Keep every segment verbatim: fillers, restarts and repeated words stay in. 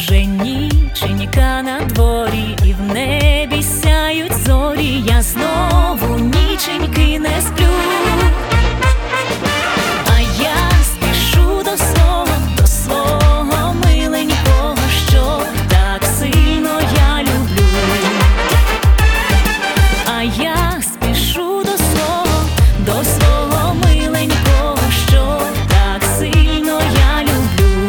Вже ніченька на дворі, і в небі сяють зорі. Я знову ніченьки не сплю, а я спішу до свого, до свого миленького, що так сильно я люблю. А я спішу до свого, до свого миленького, що так сильно я люблю.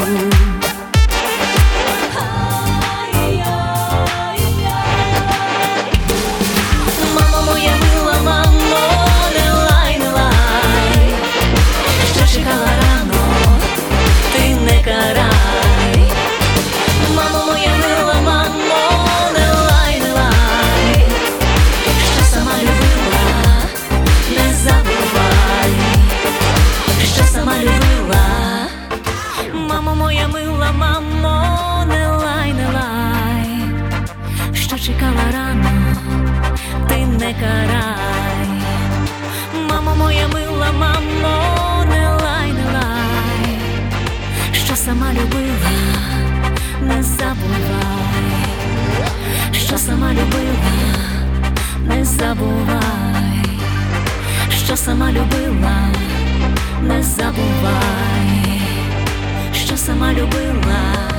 Мамо моя мила, мамо, не лай, не лай, що чекала рано, ти не карай. Мамо моя мила, мамо, не лай, не лай, що сама любила, не забувай, що сама любила. Мамо моя мила, мамо, не лай, не лай, що чекала рано, ти не карай. Мамо моя мила, мамо, не лай, не лай, що сама любила, не забувай, що сама любила, не забувай, що сама любила, не забувай, що сама любила.